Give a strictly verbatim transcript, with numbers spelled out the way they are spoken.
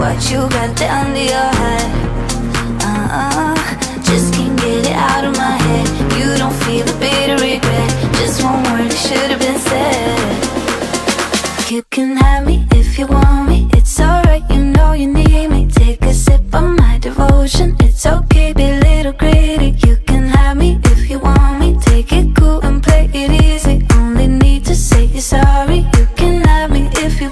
what you got down to your head. Uh-uh, just can't get it out of my head. You don't feel a bit of regret, just one word that should have been said. You can have me if you want me, it's alright, you know you need me. Take a sip of my devotion, it's okay, be a little greedy.